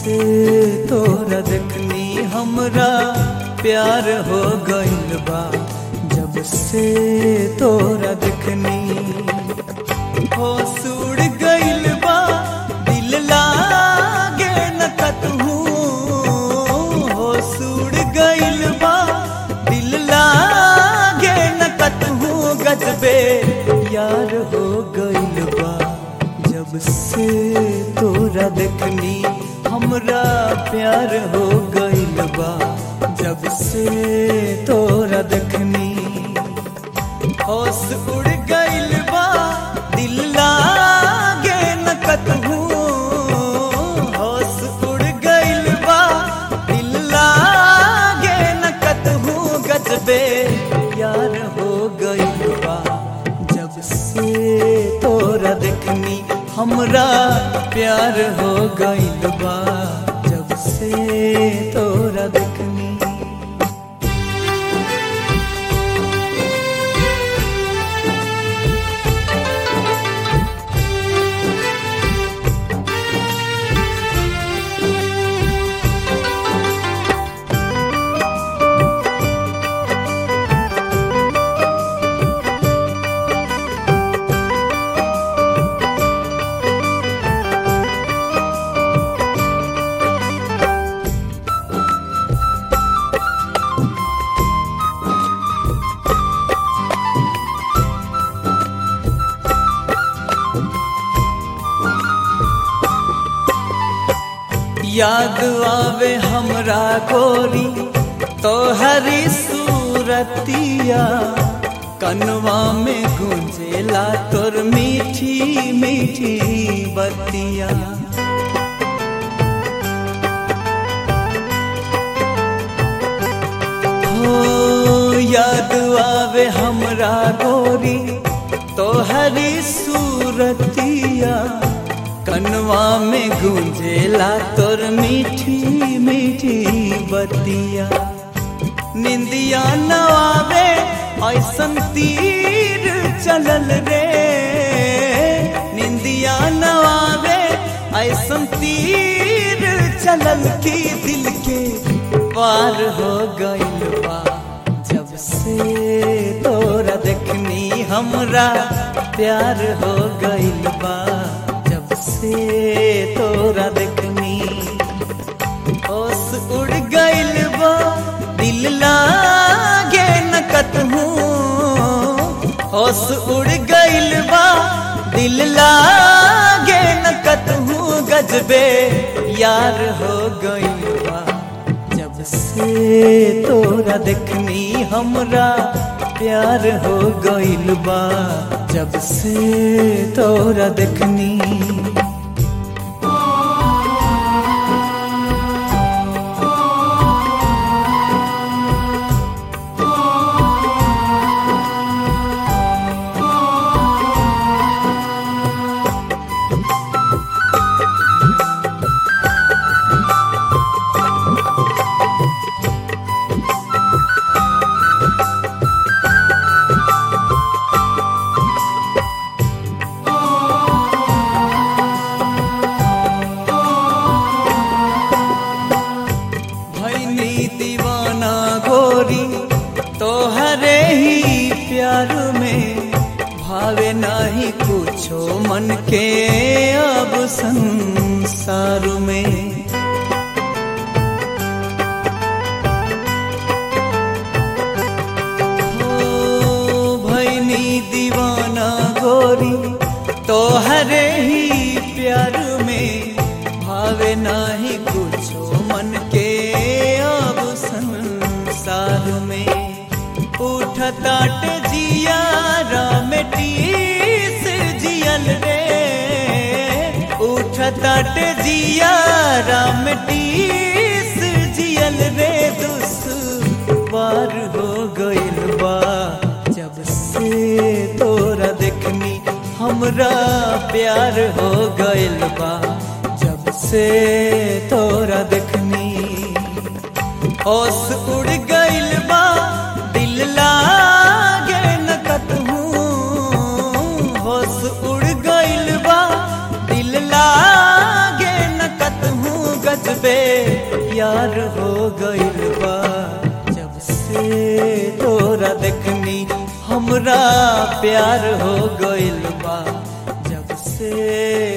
से तोरा देखनी हमरा प्यार हो गइल बा। जब से तोरा देखनी होश उड़ गइल बा, दिल लागे न कतहू। होश उड़ गइल बा, दिल लागे न कतहू। गजबे यार हो गइल बा। जब से तोरा देखनी हमरा प्यार हो गइल बा। जब से तोरा देखनी होश उड़ गइल बा, दिल लागे न कतहू। होश उड़ गइल बा, दिल लागे न कतहू। गजबे यार हो गइल बा। जब से तोरा देखनी हमरा प्यार हो गइल बा। जब से तोरा देखनी याद आवे हमरा गोरी तोहरी सूरतिया। कनवा में गूंजेला तोर मीठी मीठी बतिया। हो याद आवे हमरा गोरी तोहरी सूरतिया। कनवा में गूंजेला तोर मीठी मीठी बतिया। निंदिया न आवे ऐसन तीर चलल रे। निंदिया न आवे ऐसन तीर चलल की दिल के पार हो गइल बा। जब से तोरा देखनी हमरा प्यार हो गइल बा। जब से तोरा देखनी होश उड़ गइल बा, दिल लागे न कतहू। होश उड़ गइल बा, दिल लागे न कतहू। गजबे यार हो गइल बा। जब से तोरा देखनी हमरा प्यार हो गइल बा। जब से तोरा देखनी दीवाना गोरी तोहरे ही प्यार में। भावे नाही कुछो मन के अब संसार में। हो भैनी दीवाना गोरी तोहरे ही प्यार में। भावे नाही कुछो मन के संसार में। उठताट जियारा में टीस जियल रे। उठताट जियारा में टीस जियल रे। दुश्वार हो गइल बा। जब से तोरा देखनी हमरा प्यार हो गइल बा। जब से तोरा देखनी होश उड़ गइल बा, दिल लागे न कतहू। होश उड़ गइल बा, दिल लागे न कतहू। गजबे प्यार हो गइल बा जब से तोरा देखनी हमरा प्यार हो गइल बा जब से